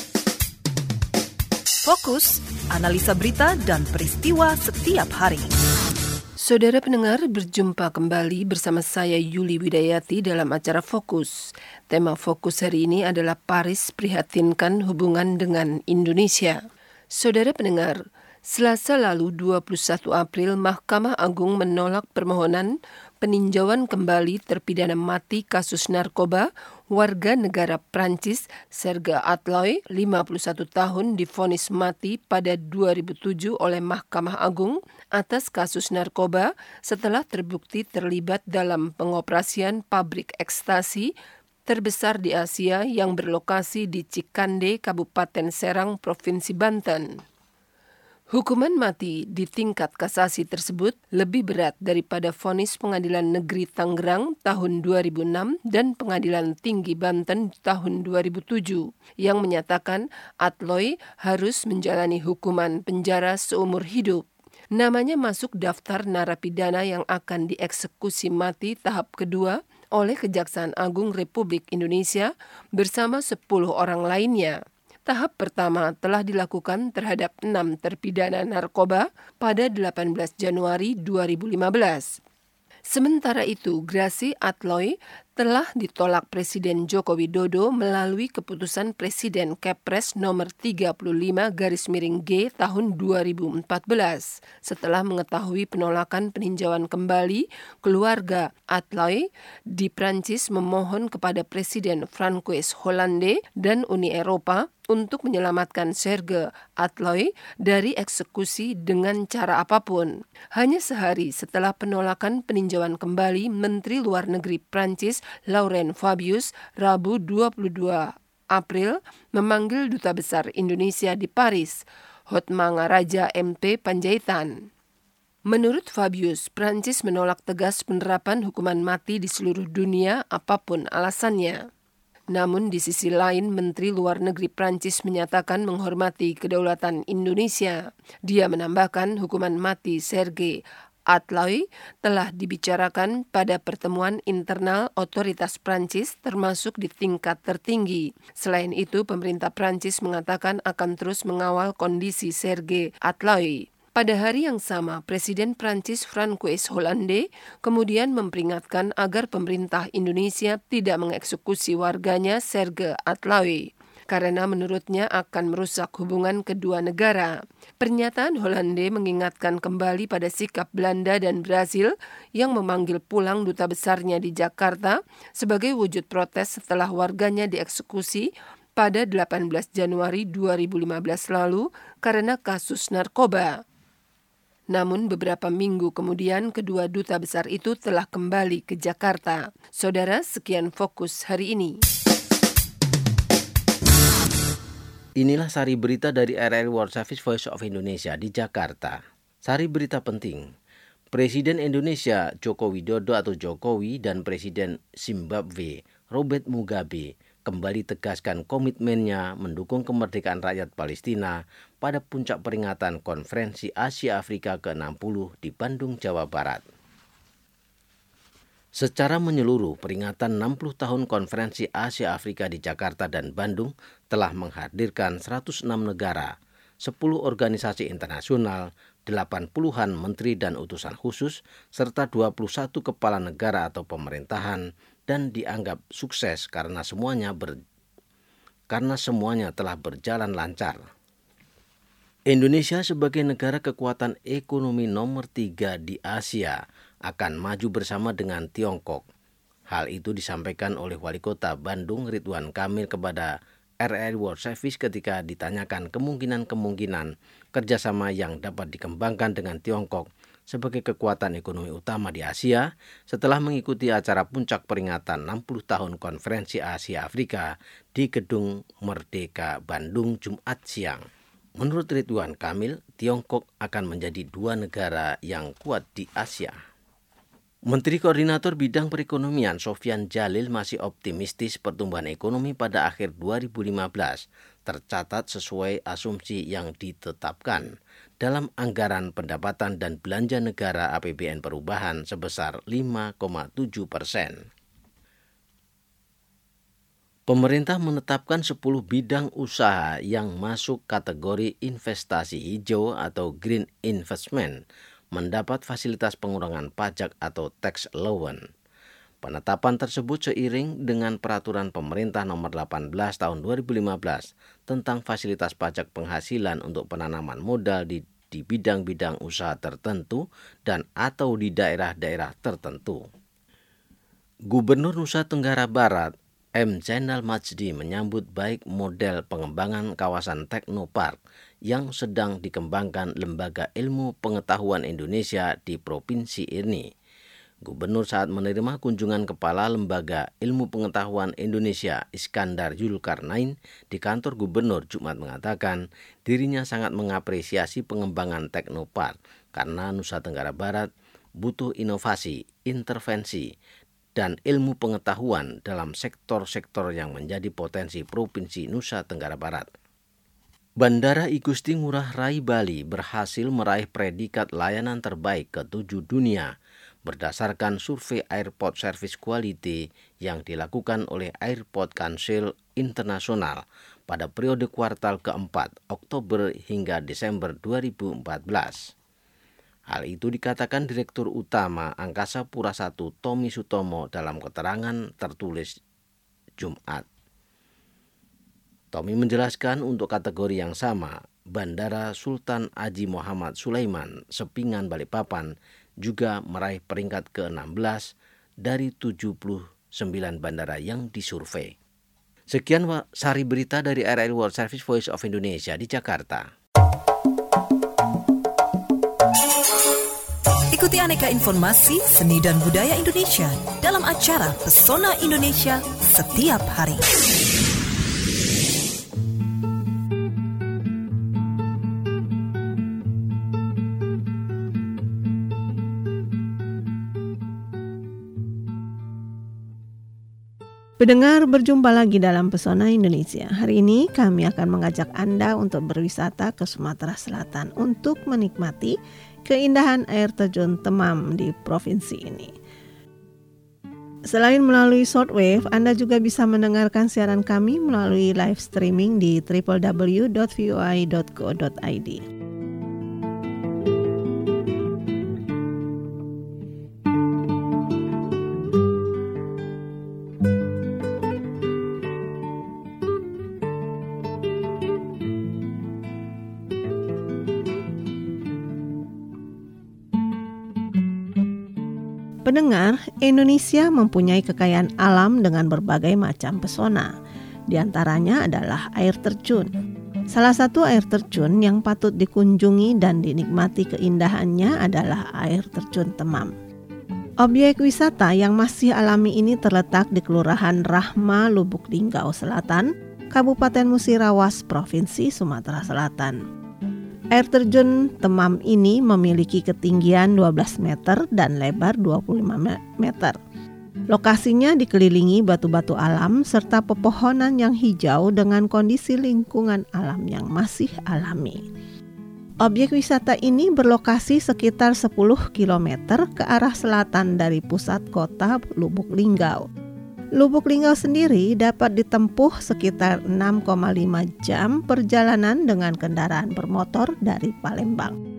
Fokus, analisa berita dan peristiwa setiap hari.
Saudara pendengar, berjumpa kembali bersama saya Yuli Widayati dalam acara Fokus. Tema Fokus hari ini adalah Paris prihatinkan hubungan dengan Indonesia. Saudara pendengar, Selasa lalu dua puluh satu April Mahkamah Agung menolak permohonan peninjauan kembali terpidana mati kasus narkoba warga negara Prancis Serge Atloy, lima puluh satu tahun, divonis mati pada dua ribu tujuh oleh Mahkamah Agung atas kasus narkoba setelah terbukti terlibat dalam pengoperasian pabrik ekstasi terbesar di Asia yang berlokasi di Cikande, Kabupaten Serang, Provinsi Banten. Hukuman mati di tingkat kasasi tersebut lebih berat daripada vonis Pengadilan Negeri Tangerang tahun dua ribu enam dan Pengadilan Tinggi Banten tahun dua ribu tujuh yang menyatakan Atloy harus menjalani hukuman penjara seumur hidup. Namanya masuk daftar narapidana yang akan dieksekusi mati tahap kedua oleh Kejaksaan Agung Republik Indonesia bersama sepuluh orang lainnya. Tahap pertama telah dilakukan terhadap enam terpidana narkoba pada delapan belas Januari dua ribu lima belas. Sementara itu, Gracie Atloy setelah ditolak Presiden Joko Widodo melalui keputusan Presiden Kepres nomor tiga puluh lima garis miring G tahun dua ribu empat belas. Setelah mengetahui penolakan peninjauan kembali, keluarga Atloy di Prancis memohon kepada Presiden Francois Hollande dan Uni Eropa untuk menyelamatkan Serge Atloy dari eksekusi dengan cara apapun. Hanya sehari setelah penolakan peninjauan kembali, Menteri Luar Negeri Prancis Laurent Fabius Rabu dua puluh dua April memanggil Duta Besar Indonesia di Paris, Hotmangaraja M P Panjaitan. Menurut Fabius, Prancis menolak tegas penerapan hukuman mati di seluruh dunia apapun alasannya. Namun di sisi lain, Menteri Luar Negeri Prancis menyatakan menghormati kedaulatan Indonesia. Dia menambahkan hukuman mati Serge Atloy telah dibicarakan pada pertemuan internal otoritas Prancis termasuk di tingkat tertinggi. Selain itu, pemerintah Prancis mengatakan akan terus mengawal kondisi Serge Atloy. Pada hari yang sama, Presiden Prancis Francois Hollande kemudian memperingatkan agar pemerintah Indonesia tidak mengeksekusi warganya Serge Atloy, karena menurutnya akan merusak hubungan kedua negara. Pernyataan Hollande mengingatkan kembali pada sikap Belanda dan Brasil yang memanggil pulang duta besarnya di Jakarta sebagai wujud protes setelah warganya dieksekusi pada delapan belas Januari dua ribu lima belas lalu karena kasus narkoba. Namun beberapa minggu kemudian kedua duta besar itu telah kembali ke Jakarta. Saudara, sekian Fokus hari ini.
Inilah sari berita dari R R I World Service Voice of Indonesia di Jakarta. Sari berita penting. Presiden Indonesia Joko Widodo atau Jokowi dan Presiden Zimbabwe Robert Mugabe kembali tegaskan komitmennya mendukung kemerdekaan rakyat Palestina pada puncak peringatan Konferensi Asia Afrika ke enam puluh di Bandung, Jawa Barat. Secara menyeluruh, peringatan enam puluh tahun Konferensi Asia Afrika di Jakarta dan Bandung telah menghadirkan seratus enam negara, sepuluh organisasi internasional, delapan puluhan menteri dan utusan khusus, serta dua puluh satu kepala negara atau pemerintahan, dan dianggap sukses karena semuanya ber, karena semuanya telah berjalan lancar. Indonesia sebagai negara kekuatan ekonomi nomor tiga di Asia akan maju bersama dengan Tiongkok. Hal itu disampaikan oleh Wali Kota Bandung Ridwan Kamil kepada R R I World Service ketika ditanyakan kemungkinan-kemungkinan kerjasama yang dapat dikembangkan dengan Tiongkok sebagai kekuatan ekonomi utama di Asia setelah mengikuti acara puncak peringatan enam puluh tahun Konferensi Asia Afrika di Gedung Merdeka Bandung Jumat siang. Menurut Ridwan Kamil, Tiongkok akan menjadi dua negara yang kuat di Asia. Menteri Koordinator Bidang Perekonomian Sofyan Jalil masih optimistis pertumbuhan ekonomi pada akhir dua ribu lima belas tercatat sesuai asumsi yang ditetapkan dalam anggaran pendapatan dan belanja negara A P B N perubahan sebesar lima koma tujuh persen. Pemerintah menetapkan sepuluh bidang usaha yang masuk kategori investasi hijau atau green investment mendapat fasilitas pengurangan pajak atau tax allowance. Penetapan tersebut seiring dengan peraturan pemerintah nomor delapan belas tahun dua ribu lima belas tentang fasilitas pajak penghasilan untuk penanaman modal di, di bidang-bidang usaha tertentu dan atau di daerah-daerah tertentu. Gubernur Nusa Tenggara Barat M. Zainal Majdi menyambut baik model pengembangan kawasan Teknopark yang sedang dikembangkan Lembaga Ilmu Pengetahuan Indonesia di provinsi ini. Gubernur saat menerima kunjungan Kepala Lembaga Ilmu Pengetahuan Indonesia Iskandar Zulkarnain di kantor Gubernur Jumat mengatakan dirinya sangat mengapresiasi pengembangan Teknopark karena Nusa Tenggara Barat butuh inovasi, intervensi, dan ilmu pengetahuan dalam sektor-sektor yang menjadi potensi Provinsi Nusa Tenggara Barat. Bandara I Gusti Ngurah Rai Bali berhasil meraih predikat layanan terbaik ketujuh dunia berdasarkan survei Airport Service Quality yang dilakukan oleh Airport Council Internasional pada periode kuartal keempat Oktober hingga Desember dua ribu empat belas. Hal itu dikatakan Direktur Utama Angkasa Pura I Tommy Sutomo dalam keterangan tertulis Jumat. Tommy menjelaskan untuk kategori yang sama, Bandara Sultan Haji Muhammad Sulaiman, Sepingan, Balikpapan juga meraih peringkat ke enam belas dari tujuh puluh sembilan bandara yang disurvei. Sekian sari berita dari R R I World Service Voice of Indonesia di Jakarta.
Ikuti aneka informasi seni dan budaya Indonesia dalam acara Pesona Indonesia setiap hari.
Pendengar, berjumpa lagi dalam Pesona Indonesia. Hari ini kami akan mengajak Anda untuk berwisata ke Sumatera Selatan untuk menikmati keindahan air terjun Temam di provinsi ini. Selain melalui shortwave, Anda juga bisa mendengarkan siaran kami melalui live streaming di w w w dot v o i dot co dot i d. Pendengar, Indonesia mempunyai kekayaan alam dengan berbagai macam pesona. Di antaranya adalah air terjun. Salah satu air terjun yang patut dikunjungi dan dinikmati keindahannya adalah air terjun Temam. Objek wisata yang masih alami ini terletak di Kelurahan Rahma, Lubuk Linggau Selatan, Kabupaten Musirawas, Provinsi Sumatera Selatan. Air terjun Temam ini memiliki ketinggian dua belas meter dan lebar dua puluh lima meter. Lokasinya dikelilingi batu-batu alam serta pepohonan yang hijau dengan kondisi lingkungan alam yang masih alami. Objek wisata ini berlokasi sekitar sepuluh kilometer ke arah selatan dari pusat kota Lubuk Linggau. Lubuk Linggau sendiri dapat ditempuh sekitar enam koma lima jam perjalanan dengan kendaraan bermotor dari Palembang.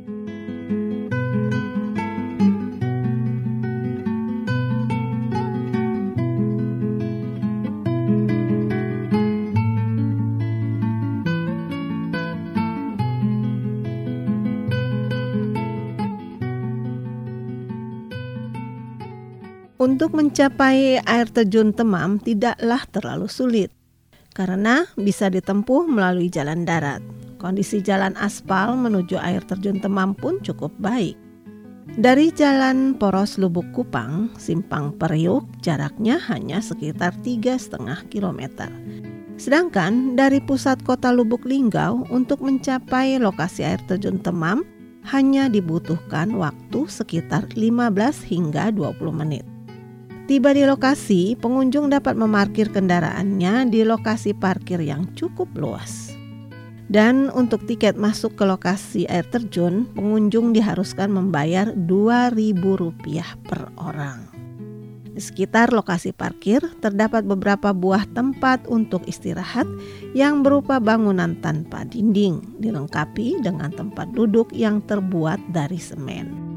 Untuk mencapai air terjun Temam tidaklah terlalu sulit, karena bisa ditempuh melalui jalan darat. Kondisi jalan aspal menuju air terjun Temam pun cukup baik. Dari Jalan Poros Lubuk Kupang, Simpang Periuk, jaraknya hanya sekitar tiga koma lima kilometer. Sedangkan dari pusat kota Lubuk Linggau untuk mencapai lokasi air terjun Temam hanya dibutuhkan waktu sekitar lima belas hingga dua puluh menit. Tiba di lokasi, pengunjung dapat memarkir kendaraannya di lokasi parkir yang cukup luas. Dan untuk tiket masuk ke lokasi air terjun, pengunjung diharuskan membayar dua ribu rupiah per orang. Di sekitar lokasi parkir terdapat beberapa buah tempat untuk istirahat yang berupa bangunan tanpa dinding, dilengkapi dengan tempat duduk yang terbuat dari semen.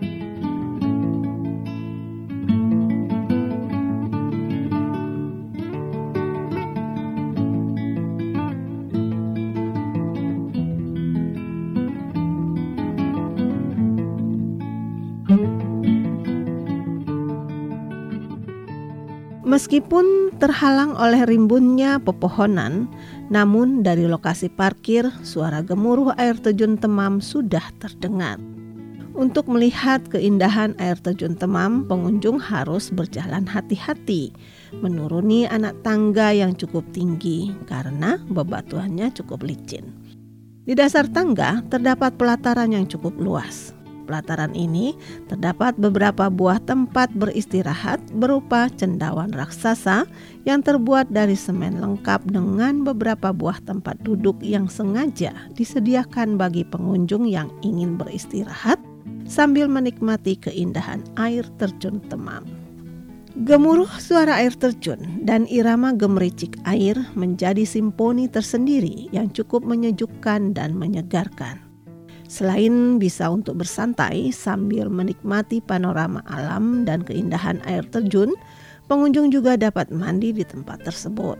Meskipun terhalang oleh rimbunnya pepohonan, namun dari lokasi parkir, suara gemuruh air terjun Temam sudah terdengar. Untuk melihat keindahan air terjun Temam, pengunjung harus berjalan hati-hati, menuruni anak tangga yang cukup tinggi karena bebatuannya cukup licin. Di dasar tangga terdapat pelataran yang cukup luas. Pelataran ini terdapat beberapa buah tempat beristirahat berupa cendawan raksasa yang terbuat dari semen lengkap dengan beberapa buah tempat duduk yang sengaja disediakan bagi pengunjung yang ingin beristirahat sambil menikmati keindahan air terjun Temam. Gemuruh suara air terjun dan irama gemericik air menjadi simfoni tersendiri yang cukup menyejukkan dan menyegarkan. Selain bisa untuk bersantai sambil menikmati panorama alam dan keindahan air terjun, pengunjung juga dapat mandi di tempat tersebut.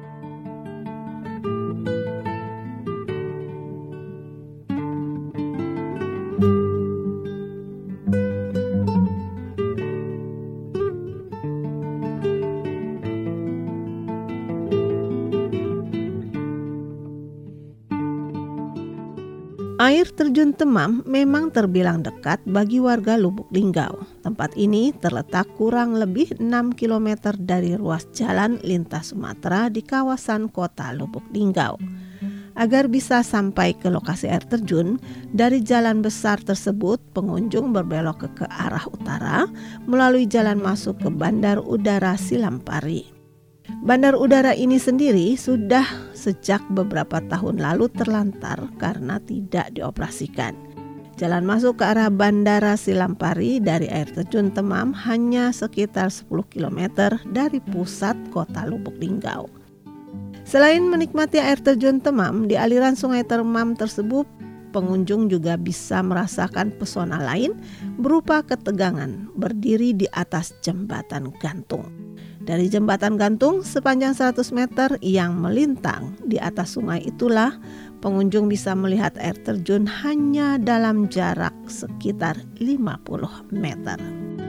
Air terjun Temam memang terbilang dekat bagi warga Lubuk Linggau. Tempat ini terletak kurang lebih enam kilometer dari ruas jalan lintas Sumatera di kawasan kota Lubuk Linggau. Agar bisa sampai ke lokasi air terjun, dari jalan besar tersebut pengunjung berbelok ke, ke arah utara melalui jalan masuk ke Bandar Udara Silampari. Bandar udara ini sendiri sudah sejak beberapa tahun lalu terlantar karena tidak dioperasikan. Jalan masuk ke arah Bandara Silampari dari air terjun Temam hanya sekitar sepuluh kilometer dari pusat kota Lubuk Linggau. Selain menikmati air terjun Temam, di aliran Sungai Temam tersebut pengunjung juga bisa merasakan pesona lain berupa ketegangan berdiri di atas jembatan gantung. Dari jembatan gantung sepanjang seratus meter yang melintang di atas sungai itulah pengunjung bisa melihat air terjun hanya dalam jarak sekitar lima puluh meter.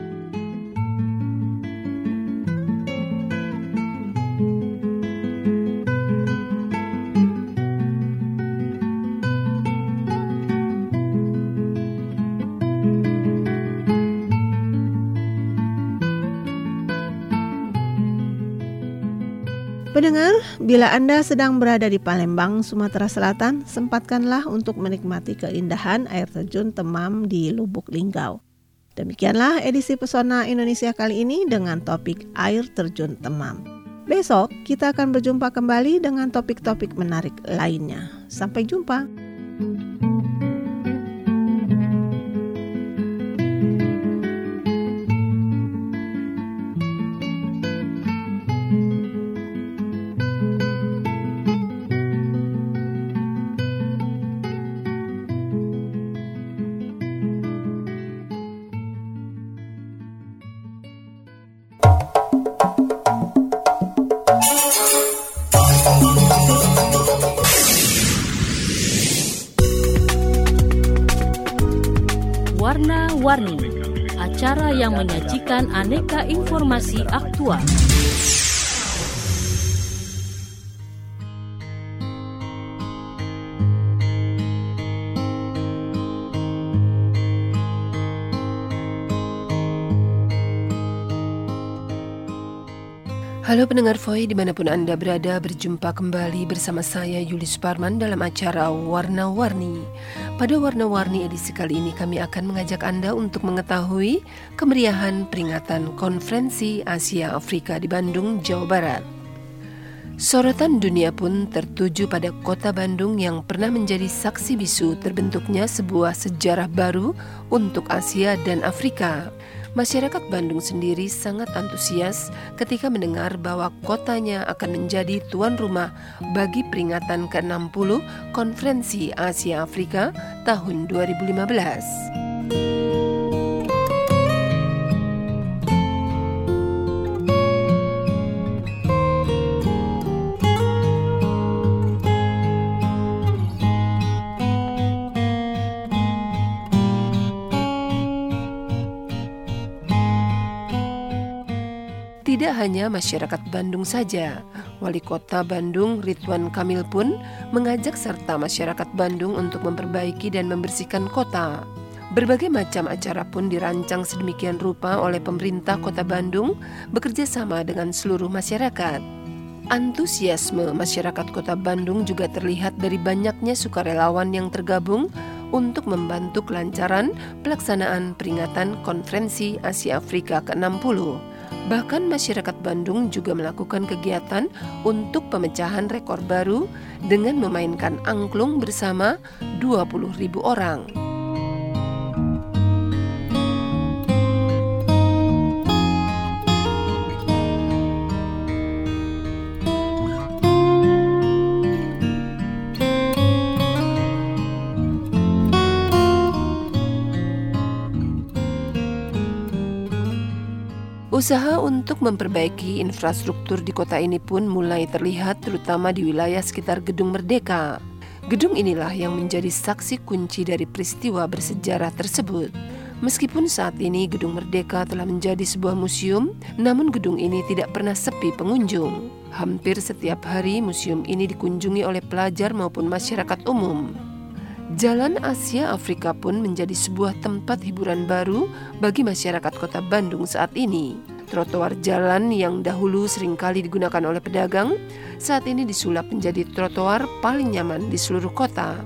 Pendengar, bila Anda sedang berada di Palembang, Sumatera Selatan, sempatkanlah untuk menikmati keindahan air terjun Temam di Lubuk Linggau. Demikianlah edisi Pesona Indonesia kali ini dengan topik air terjun Temam. Besok kita akan berjumpa kembali dengan topik-topik menarik lainnya. Sampai jumpa.
Warna-Warni, acara yang menyajikan aneka informasi aktual.
Halo pendengar V O I dimanapun Anda berada, berjumpa kembali bersama saya Yuli Suparman dalam acara Warna-Warni. Pada Warna-Warni edisi kali ini kami akan mengajak Anda untuk mengetahui kemeriahan peringatan Konferensi Asia Afrika di Bandung, Jawa Barat. Sorotan dunia pun tertuju pada kota Bandung yang pernah menjadi saksi bisu terbentuknya sebuah sejarah baru untuk Asia dan Afrika. Masyarakat Bandung sendiri sangat antusias ketika mendengar bahwa kotanya akan menjadi tuan rumah bagi peringatan ke enam puluh Konferensi Asia Afrika tahun dua ribu lima belas. Tidak hanya masyarakat Bandung saja, Wali Kota Bandung Ridwan Kamil pun mengajak serta masyarakat Bandung untuk memperbaiki dan membersihkan kota. Berbagai macam acara pun dirancang sedemikian rupa oleh pemerintah Kota Bandung bekerja sama dengan seluruh masyarakat. Antusiasme masyarakat Kota Bandung juga terlihat dari banyaknya sukarelawan yang tergabung untuk membantu kelancaran pelaksanaan peringatan Konferensi Asia Afrika ke enam puluh. Bahkan masyarakat Bandung juga melakukan kegiatan untuk pemecahan rekor baru dengan memainkan angklung bersama dua puluh ribu orang. Usaha untuk memperbaiki infrastruktur di kota ini pun mulai terlihat, terutama di wilayah sekitar Gedung Merdeka. Gedung inilah yang menjadi saksi kunci dari peristiwa bersejarah tersebut. Meskipun saat ini Gedung Merdeka telah menjadi sebuah museum, namun gedung ini tidak pernah sepi pengunjung. Hampir setiap hari museum ini dikunjungi oleh pelajar maupun masyarakat umum. Jalan Asia Afrika pun menjadi sebuah tempat hiburan baru bagi masyarakat kota Bandung saat ini. Trotoar jalan yang dahulu seringkali digunakan oleh pedagang, saat ini disulap menjadi trotoar paling nyaman di seluruh kota.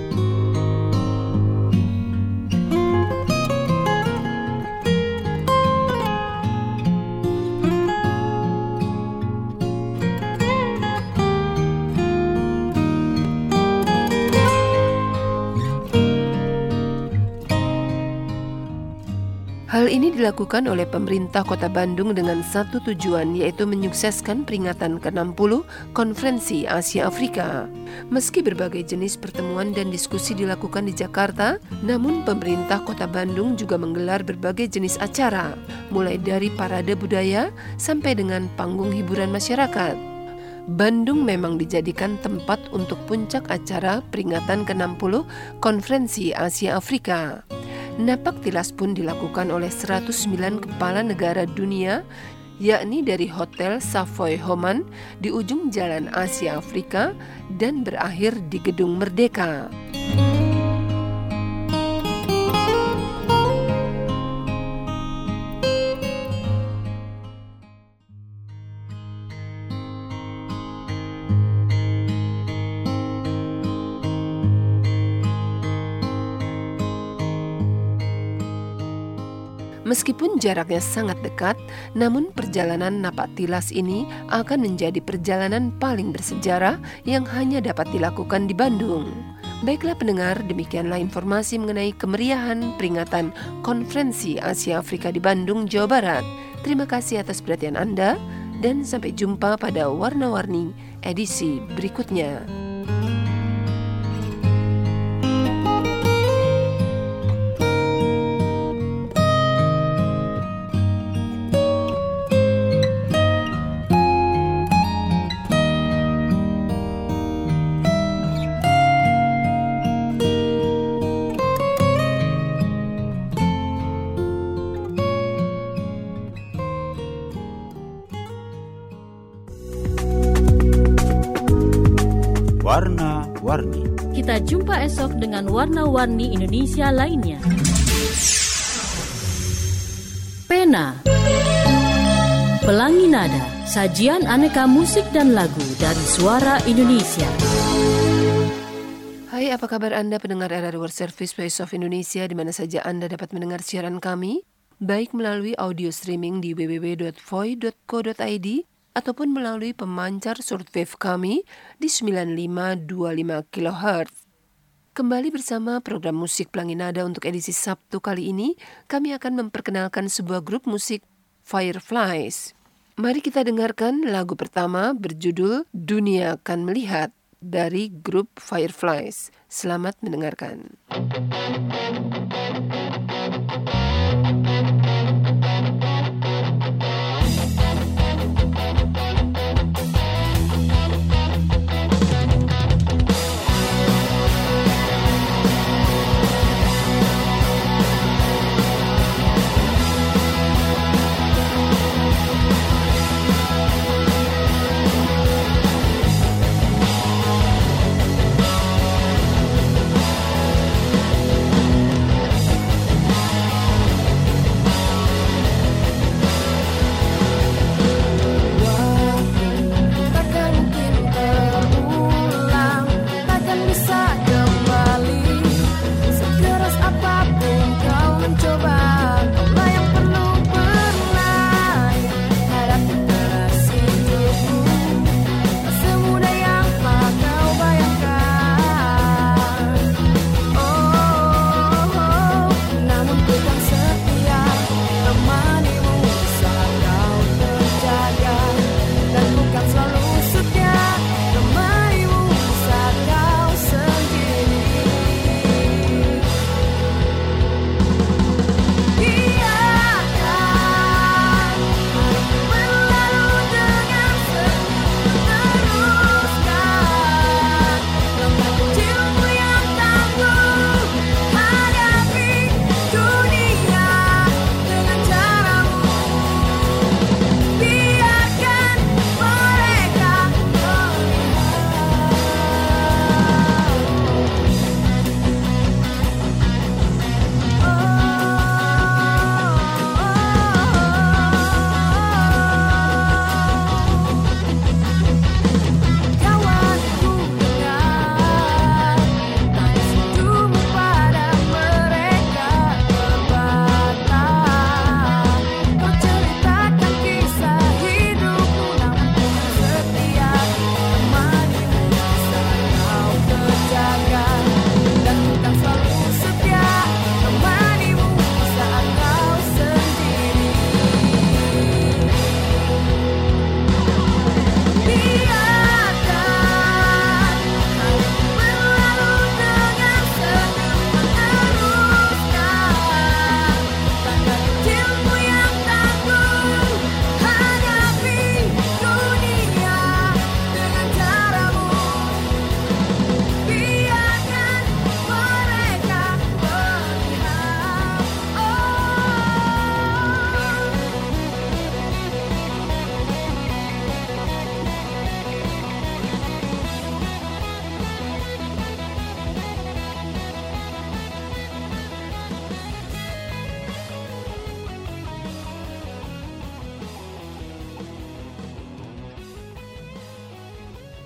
Hal ini dilakukan oleh pemerintah Kota Bandung dengan satu tujuan, yaitu menyukseskan peringatan ke enam puluh Konferensi Asia Afrika. Meski berbagai jenis pertemuan dan diskusi dilakukan di Jakarta, namun pemerintah Kota Bandung juga menggelar berbagai jenis acara, mulai dari parade budaya sampai dengan panggung hiburan masyarakat. Bandung memang dijadikan tempat untuk puncak acara peringatan ke enam puluh Konferensi Asia Afrika. Napak tilas pun dilakukan oleh seratus sembilan kepala negara dunia, yakni dari Hotel Savoy Homan di ujung Jalan Asia Afrika dan berakhir di Gedung Merdeka. Meskipun jaraknya sangat dekat, namun perjalanan napak tilas ini akan menjadi perjalanan paling bersejarah yang hanya dapat dilakukan di Bandung. Baiklah pendengar, demikianlah informasi mengenai kemeriahan peringatan Konferensi Asia Afrika di Bandung, Jawa Barat. Terima kasih atas perhatian Anda dan sampai jumpa pada Warna-Warni edisi berikutnya.
Warna-Warni. Kita jumpa esok dengan warna-warni Indonesia lainnya. Pena, Pelangi Nada, sajian aneka musik dan lagu dari suara Indonesia.
Hai, apa kabar Anda pendengar R R World Service Voice of Indonesia, di mana saja Anda dapat mendengar siaran kami, baik melalui audio streaming di w w w dot voi dot co dot i d ataupun melalui pemancar shortwave kami di sembilan lima dua lima kilohertz. Kembali bersama program musik Pelangi Nada untuk edisi Sabtu kali ini, kami akan memperkenalkan sebuah grup musik Fireflies. Mari kita dengarkan lagu pertama berjudul Dunia Kan Melihat dari grup Fireflies. Selamat mendengarkan.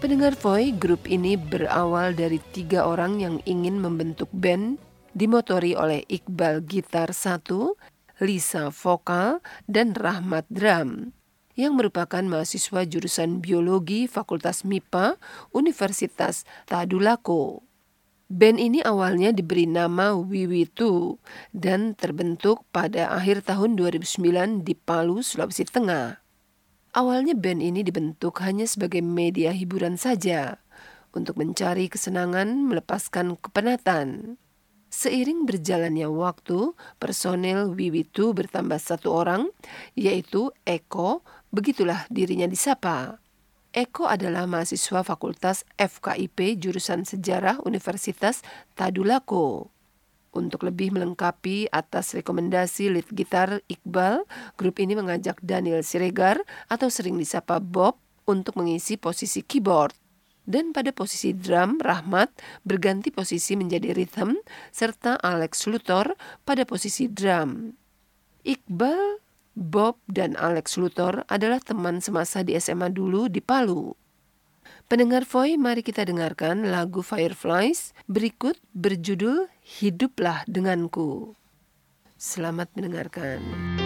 Pendengar Voi, grup ini berawal dari tiga orang yang ingin membentuk band dimotori oleh Iqbal gitar satu, Lisa vokal, dan Rahmat drum, yang merupakan mahasiswa jurusan biologi Fakultas M I P A Universitas Tadulako. Band ini awalnya diberi nama Wiwi dua dan terbentuk pada akhir tahun dua ribu sembilan di Palu, Sulawesi Tengah. Awalnya band ini dibentuk hanya sebagai media hiburan saja untuk mencari kesenangan melepaskan kepenatan. Seiring berjalannya waktu, personel Wiwi dua bertambah satu orang, yaitu Eko, begitulah dirinya disapa. Eko adalah mahasiswa Fakultas F K I P jurusan Sejarah Universitas Tadulako. Untuk lebih melengkapi atas rekomendasi lead gitar Iqbal, grup ini mengajak Daniel Siregar atau sering disapa Bob untuk mengisi posisi keyboard. Dan pada posisi drum, Rahmat berganti posisi menjadi rhythm, serta Alex Luthor pada posisi drum. Iqbal, Bob, dan Alex Luthor adalah teman semasa di S M A dulu di Palu. Pendengar Voi, mari kita dengarkan lagu Fireflies berikut berjudul Hiduplah Denganku. Selamat mendengarkan.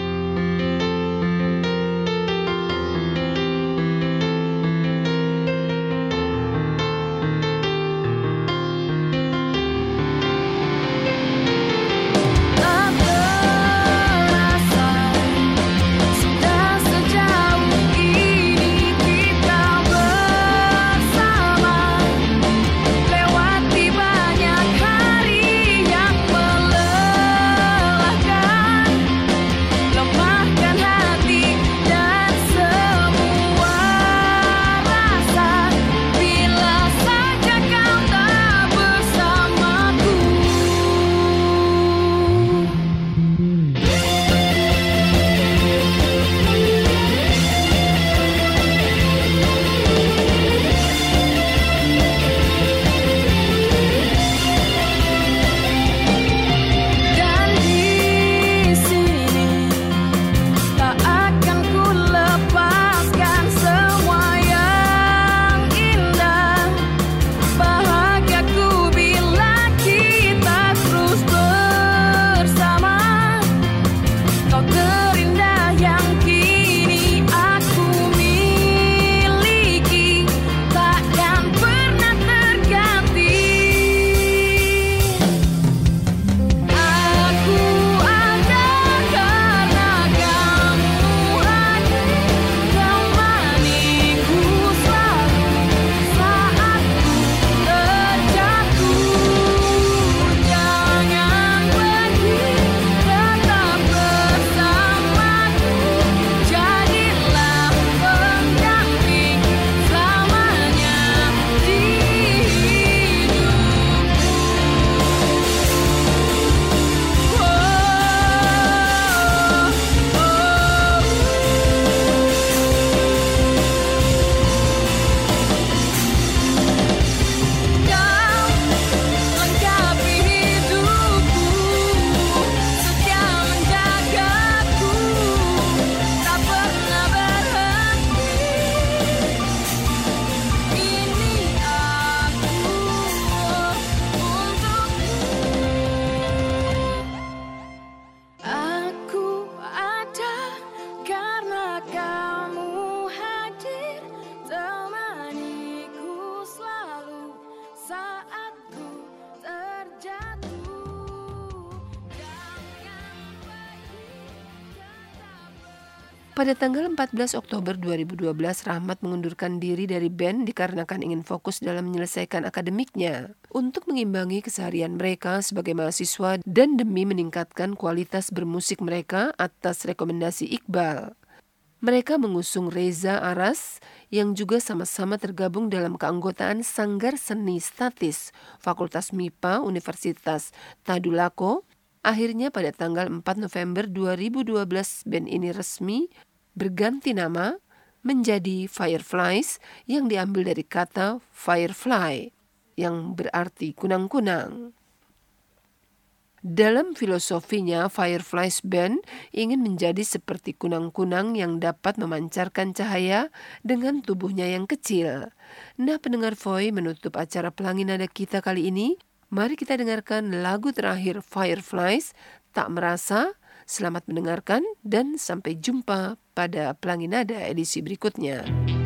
Pada tanggal empat belas Oktober dua ribu dua belas, Rahmat mengundurkan diri dari band dikarenakan ingin fokus dalam menyelesaikan akademiknya untuk mengimbangi keseharian mereka sebagai mahasiswa dan demi meningkatkan kualitas bermusik mereka atas rekomendasi Iqbal. Mereka mengusung Reza Aras yang juga sama-sama tergabung dalam keanggotaan Sanggar Seni Statis Fakultas M I P A Universitas Tadulako. Akhirnya pada tanggal empat November dua ribu dua belas band ini resmi berganti nama menjadi Fireflies yang diambil dari kata firefly yang berarti kunang-kunang. Dalam filosofinya, Fireflies Band ingin menjadi seperti kunang-kunang yang dapat memancarkan cahaya dengan tubuhnya yang kecil. Nah, pendengar V O I, menutup acara Pelangi Nada kita kali ini, mari kita dengarkan lagu terakhir Fireflies, Tak Merasa. Selamat mendengarkan dan sampai jumpa pada Pelangi Nada edisi berikutnya.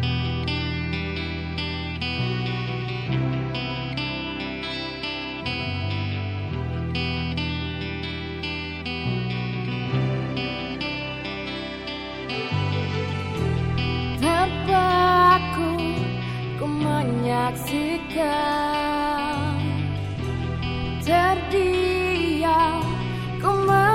Terpaku ku menyaksikan, terdiam ku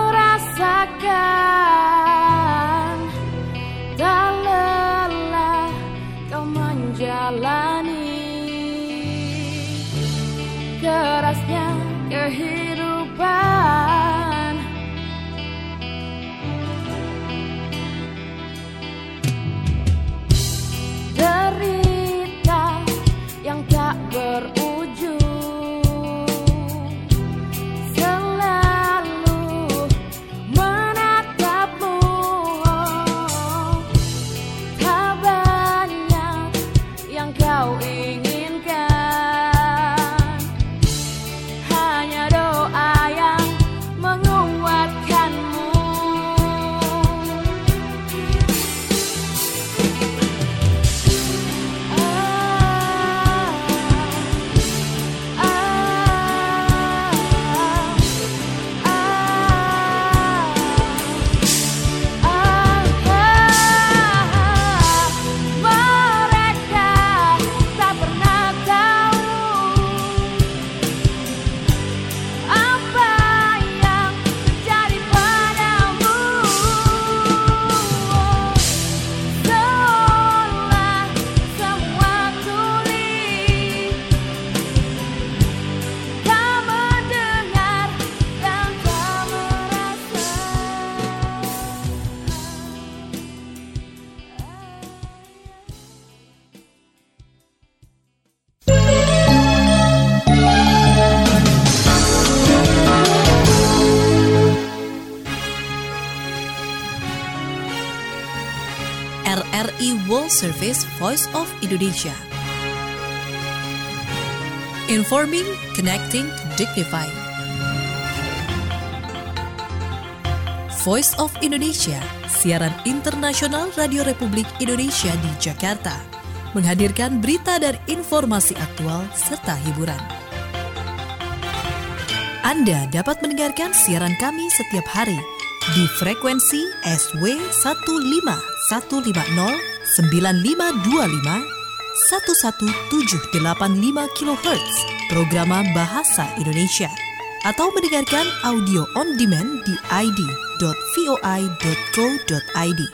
merasakan, tak lelah kau menjalani kerasnya kehidupan. Derita yang tak berujung selalu menatapmu. Tak banyak yang kau inginkan, hanya doa yang menguatkanmu.
R R I World Service Voice of Indonesia. Informing, connecting, dignifying. Voice of Indonesia, siaran internasional Radio Republik Indonesia di Jakarta, menghadirkan berita dan informasi aktual serta hiburan. Anda dapat mendengarkan siaran kami setiap hari di frekuensi S W satu lima satu lima nol sembilan lima dua lima satu satu tujuh delapan lima kilohertz program Bahasa Indonesia, atau mendengarkan audio on demand di i d dot voi dot co dot i d.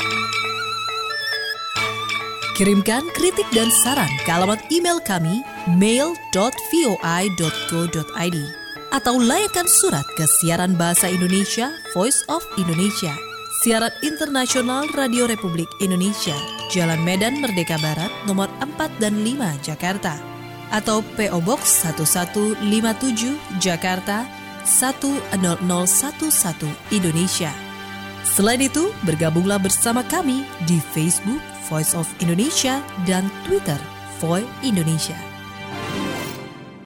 Kirimkan kritik dan saran ke alamat email kami mail dot voi dot co dot i d atau layangkan surat ke siaran Bahasa Indonesia Voice of Indonesia, siaran internasional Radio Republik Indonesia, Jalan Medan Merdeka Barat nomor empat dan lima Jakarta, atau P O Box satu satu lima tujuh Jakarta satu nol nol satu satu Indonesia. Selain itu, bergabunglah bersama kami di Facebook Voice of Indonesia dan Twitter Voi Indonesia.